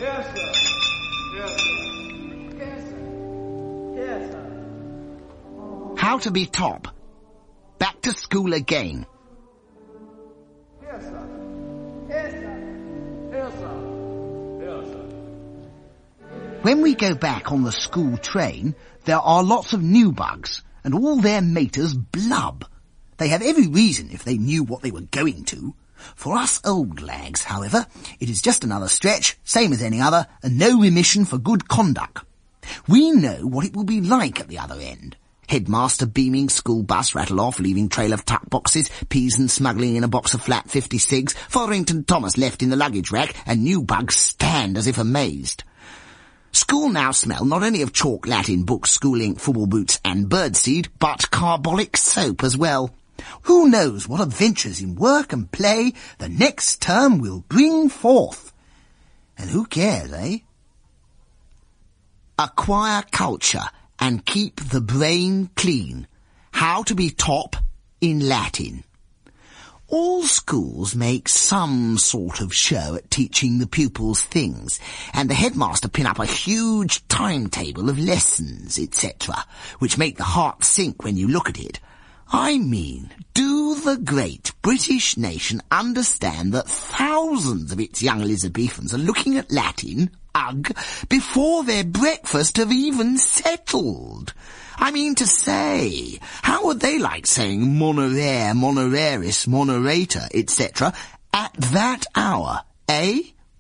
Yes, sir. Yes, sir. Yes, sir. Yes, sir. How to be top. Back to school again. Yes, sir. Yes, sir. Yes, sir. Yes, sir. When we go back on the school train, there are lots of new bugs, and all their maters blub. They have every reason if they knew what they were going to. For us old lags, however, it is just another stretch, same as any other, and no remission for good conduct. We know what it will be like at the other end. Headmaster beaming, school bus rattle off, leaving trail of tuck boxes, peas and smuggling in a box of flat 50 cigs, Fotherington Thomas left in the luggage rack, and new bugs stand as if amazed. School now smell not only of chalk, Latin, books, school ink, football boots and birdseed, but carbolic soap as well. Who knows what adventures in work and play the next term will bring forth? And who cares, eh? Acquire culture and keep the brain clean. How to be top in Latin. All schools make some sort of show at teaching the pupils things, and the headmaster pin up a huge timetable of lessons, etc., which make the heart sink when you look at it. I mean, do the great British nation understand that thousands of its young Elizabethans are looking at Latin, before their breakfast have even settled? I mean to say, how would they like saying monorare, monoraris, monorator, etc. at that hour, eh?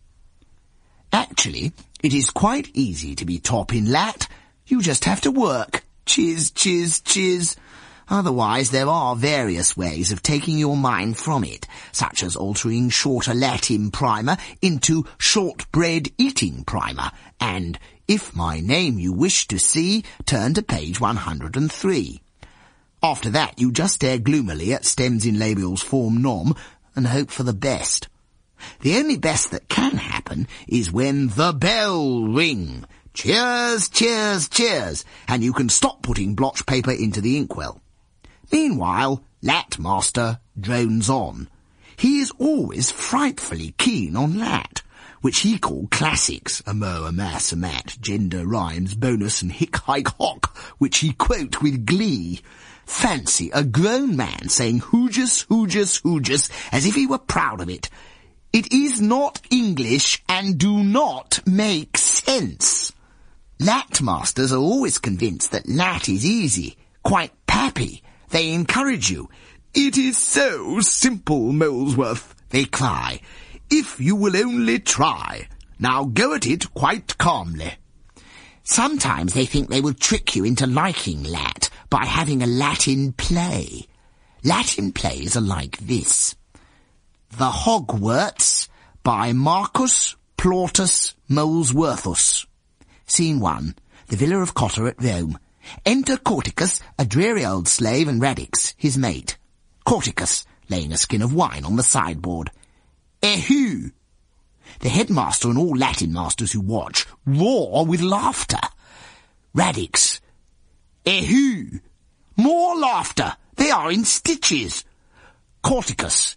Actually, it is quite easy to be top in Lat. You just have to work. Chiz, chiz, chiz. Otherwise, there are various ways of taking your mind from it, such as altering shorter Latin primer into shortbread eating primer, and if my name you wish to see, turn to page 103. After that, you just stare gloomily at stems in labials form nom and hope for the best. The only best that can happen is when the bell ring. Cheers, cheers, cheers, and you can stop putting blotch paper into the inkwell. Meanwhile, Lat Master drones on. He is always frightfully keen on Lat, which he called classics, a mo, a mass, a mat, gender, rhymes, bonus, and hick, hike, hock, which he quote with glee. Fancy a grown man saying hoogus, hoogus, hoogus, as if he were proud of it. It is not English and do not make sense. Lat masters are always convinced that Lat is easy, quite pappy. They encourage you. It is so simple, Molesworth, they cry. If you will only try. Now go at it quite calmly. Sometimes they think they will trick you into liking Lat by having a Latin play. Latin plays are like this. The Hogwarts by Marcus Plautus Molesworthus. Scene 1. The Villa of Cotta at Rome. Enter Corticus, a dreary old slave, and Radix, his mate. Corticus, laying a skin of wine on the sideboard. Eheu! The headmaster and all Latin masters who watch roar with laughter. Radix. Eheu! More laughter! They are in stitches. Corticus.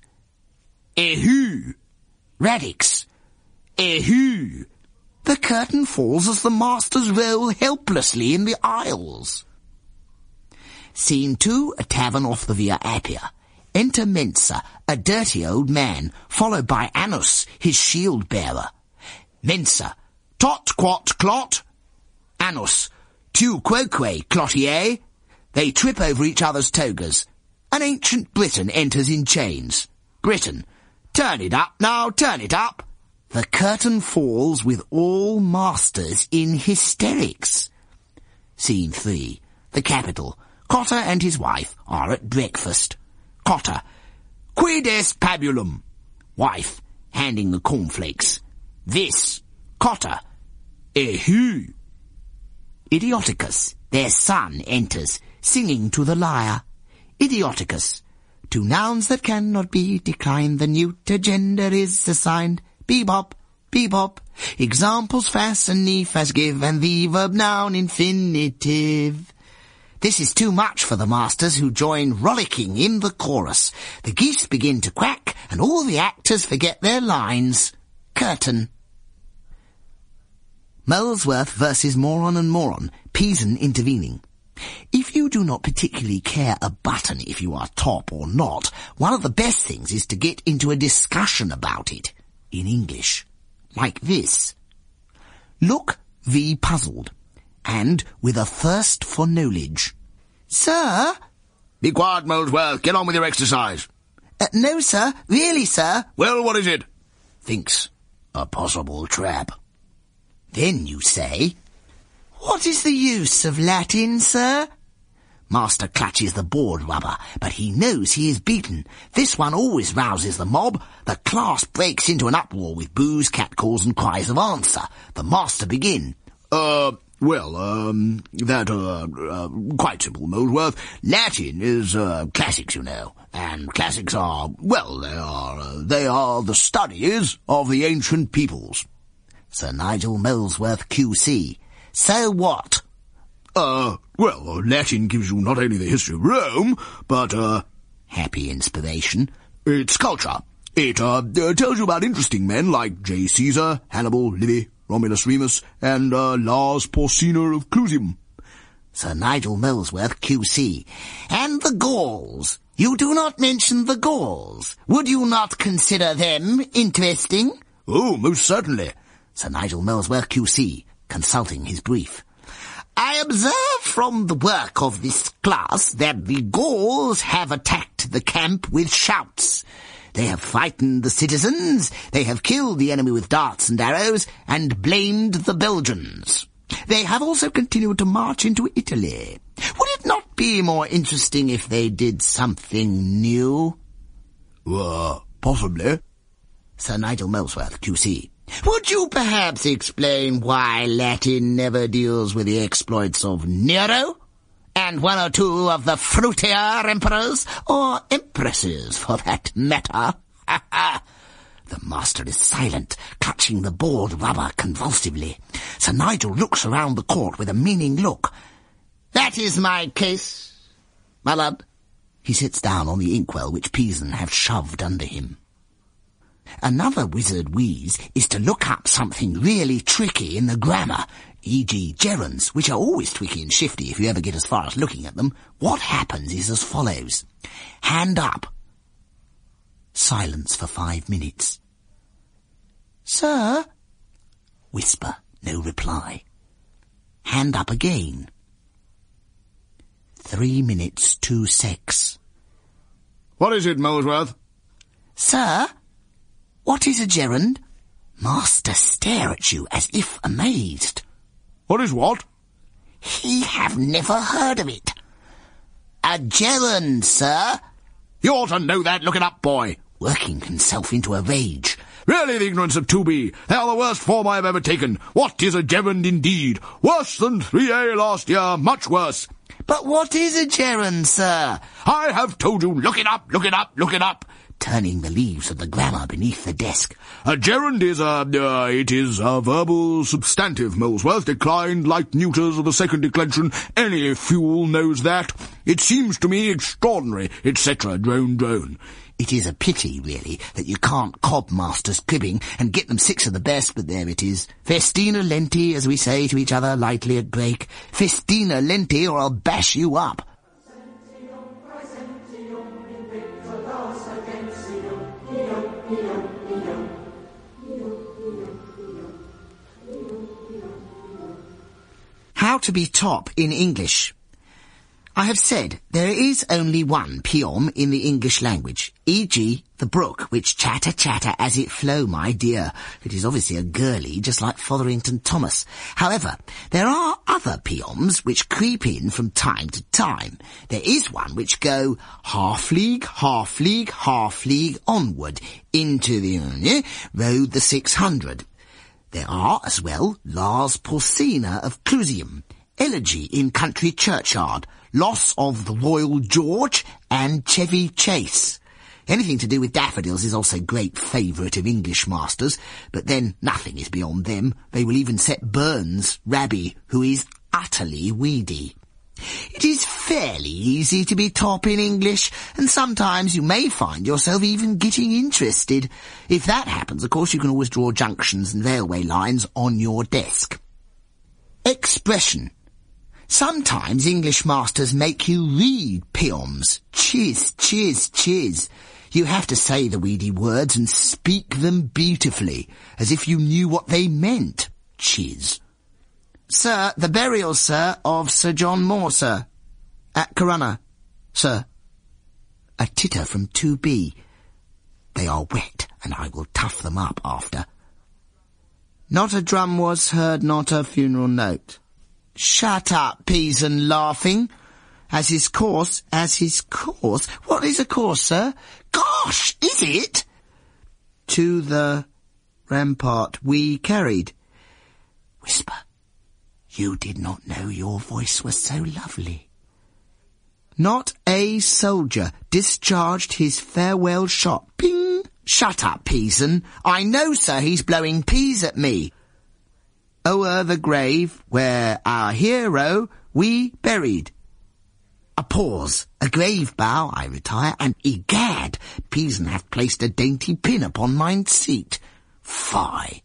Eheu! Radix. Eheu! The curtain falls as the masters roll helplessly in the aisles. Scene 2, a tavern off the Via Appia. Enter Mensa, a dirty old man, followed by Annus, his shield-bearer. Mensa. Tot, quot, clot. Annus. Tu quoque, clotier. They trip over each other's togas. An ancient Briton enters in chains. Briton. Turn it up now, turn it up. The curtain falls with all masters in hysterics. Scene 3. The capital. Cotta and his wife are at breakfast. Cotta. Quid est pabulum? Wife, handing the cornflakes. This. Cotta. Eheu. Idioticus, their son, enters, singing to the lyre. Idioticus. To nouns that cannot be declined, the neuter gender is assigned. Bebop, bebop. Examples fas and nefas give, and the verb noun infinitive. This is too much for the masters, who join rollicking in the chorus. The geese begin to quack, and all the actors forget their lines. Curtain. Molesworth versus Moron and Moron, Peason intervening. If you do not particularly care a button if you are top or not, one of the best things is to get into a discussion about it, in English, like this. Look v puzzled, and with a thirst for knowledge. Sir? Be quiet, Molesworth. Get on with your exercise. No, sir. Really, sir. Well, what is it? Thinks. A possible trap. Then you say, what is the use of Latin, sir? Master clutches the board rubber, but he knows he is beaten. This one always rouses the mob. The class breaks into an uproar with boos, catcalls and cries of answer. The master begin. Quite simple, Molesworth. Latin is, classics, you know. And classics are, well, they are the studies of the ancient peoples. Sir Nigel Molesworth, QC. So what? Latin gives you not only the history of Rome, but, happy inspiration. It's culture. It, tells you about interesting men like J. Caesar, Hannibal, Livy, Romulus Remus, and, Lars Porsena of Clusium. Sir Nigel Molesworth, QC. And the Gauls. You do not mention the Gauls. Would you not consider them interesting? Oh, most certainly. Sir Nigel Molesworth, QC, consulting his brief. I observe from the work of this class that the Gauls have attacked the camp with shouts. They have frightened the citizens, they have killed the enemy with darts and arrows, and blamed the Belgians. They have also continued to march into Italy. Would it not be more interesting if they did something new? Possibly. Sir Nigel Molesworth, QC. Would you perhaps explain why Latin never deals with the exploits of Nero? And one or two of the fruitier emperors, or empresses for that matter? The master is silent, clutching the board rubber convulsively. Sir Nigel looks around the court with a meaning look. That is my case, my lord. He sits down on the inkwell which Peason have shoved under him. Another wizard wheeze is to look up something really tricky in the grammar, e.g. gerunds, which are always tricky and shifty if you ever get as far as looking at them. What happens is as follows. Hand up. Silence for 5 minutes. Sir? Whisper, no reply. Hand up again. 3 minutes, 2 secs. What is it, Molesworth? Sir? What is a gerund? Master stare at you as if amazed. What is what? He have never heard of it. A gerund, sir. You ought to know that. Look it up, boy. Working himself into a rage. Really, the ignorance of 2B. They are the worst form I have ever taken. What is a gerund indeed? Worse than 3A last year. Much worse. But what is a gerund, sir? I have told you. Look it up, look it up, look it up. Turning the leaves of the grammar beneath the desk. A gerund is it is a verbal substantive, Molesworth, declined like neuters of the second declension. Any fool knows that. It seems to me extraordinary, etc. Drone, drone. It is a pity, really, that you can't cob masters cribbing and get them 6 of the best, but there it is. Festina lenti, as we say to each other lightly at break. Festina lenti, or I'll bash you up. How to be top in English. I have said there is only one piom in the English language, e.g. the brook, which chatter chatter as it flow, my dear. It is obviously a girlie, just like Fotherington Thomas. However, there are other pioms which creep in from time to time. There is one which go half league, half league, half league onward into the road the 600. There are, as well, Lars Porsena of Clusium, Elegy in Country Churchyard, Loss of the Royal George, and Chevy Chase. Anything to do with daffodils is also great favourite of English masters, but then nothing is beyond them. They will even set Burns, Rabbi, who is utterly weedy. It is fairly easy to be top in English, and sometimes you may find yourself even getting interested. If that happens, of course, you can always draw junctions and railway lines on your desk. Expression. Sometimes English masters make you read poems. Chiz, chiz, chiz. You have to say the weedy words and speak them beautifully, as if you knew what they meant. Chiz. Sir, the burial, sir, of Sir John Moore, sir. At Corunna, sir. A titter from 2B. They are wet, and I will tough them up after. Not a drum was heard, not a funeral note. Shut up, Peason, laughing. As his course? What is a course, sir? Gosh, is it? To the rampart we carried. Whisper. You did not know your voice was so lovely. Not a soldier discharged his farewell shot. Ping! Shut up, Peason. I know, sir, he's blowing peas at me. O'er the grave where our hero we buried. A pause, a grave bow, I retire, and egad, Peason hath placed a dainty pin upon mine seat. Fie.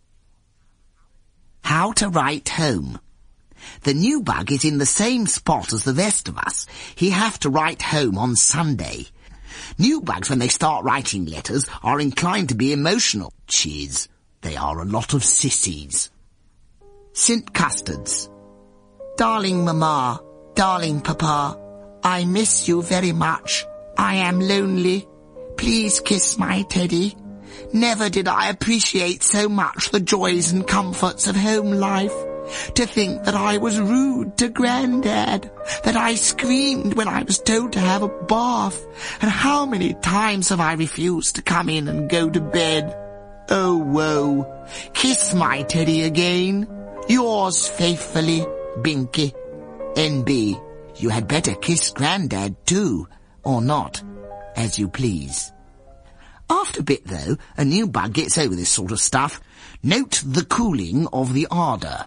How to write home. The new bug is in the same spot as the rest of us. He have to write home on Sunday. New bugs, when they start writing letters, are inclined to be emotional. Chiz. They are a lot of sissies. St. Custards. Darling Mamma, darling Papa, I miss you very much. I am lonely. Please kiss my teddy. Never did I appreciate so much the joys and comforts of home life. To think that I was rude to Grandad, that I screamed when I was told to have a bath, and how many times have I refused to come in and go to bed. Oh, woe. Kiss my teddy again. Yours faithfully, Binky. N.B. You had better kiss Grandad too, or not, as you please. After a bit, though, a new bug gets over this sort of stuff. Note the cooling of the ardour.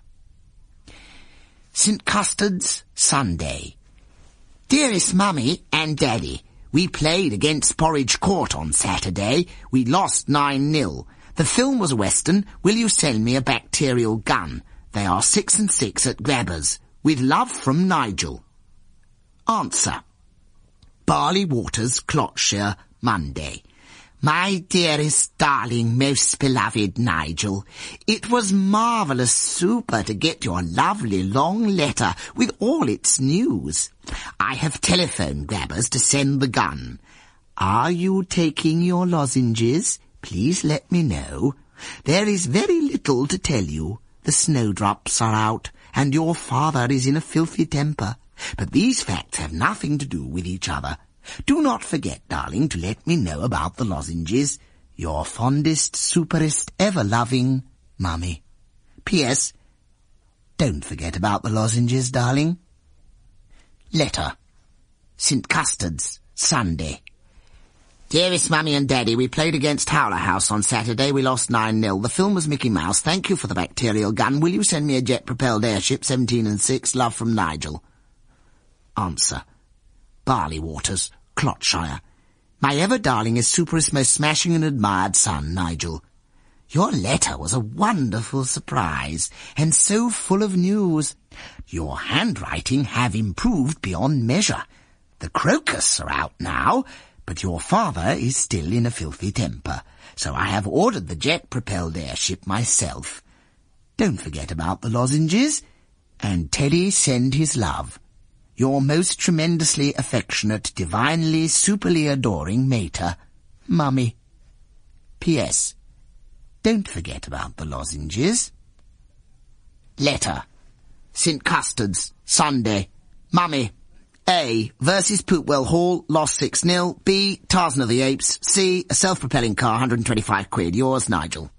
St. Custards, Sunday. Dearest Mummy and Daddy, we played against Porridge Court on Saturday. We lost 9-0. The film was a western. Will you send me a bacterial gun? They are 6 and 6 at Grabbers. With love from Nigel. Answer. Barley Waters, Clotshire, Monday. My dearest, darling, most beloved Nigel, it was marvellous super to get your lovely long letter with all its news. I have telephoned Grabbers to send the gun. Are you taking your lozenges? Please let me know. There is very little to tell you. The snowdrops are out, and your father is in a filthy temper. But these facts have nothing to do with each other. Do not forget, darling, to let me know about the lozenges. Your fondest, superest, ever-loving Mummy. P.S. Don't forget about the lozenges, darling. Letter. St. Custards, Sunday. Dearest Mummy and Daddy, we played against Howler House on Saturday. We lost 9-0. The film was Mickey Mouse. Thank you for the bacterial gun. Will you send me a jet-propelled airship, 17 and 6? Love from Nigel. Answer. Barley Waters, Clotshire. My ever-darlingest, superest, most smashing and admired son, Nigel. Your letter was a wonderful surprise, and so full of news. Your handwriting have improved beyond measure. The crocus are out now, but your father is still in a filthy temper, so I have ordered the jet-propelled airship myself. Don't forget about the lozenges, and Teddy send his love. Your most tremendously affectionate, divinely, superly adoring mater, Mummy. P.S. Don't forget about the lozenges. Letter. St. Custards, Sunday. Mummy. A. Versus Poopwell Hall, lost 6-0. B. Tarzan of the Apes. C. A self-propelling car, 125 quid. Yours, Nigel.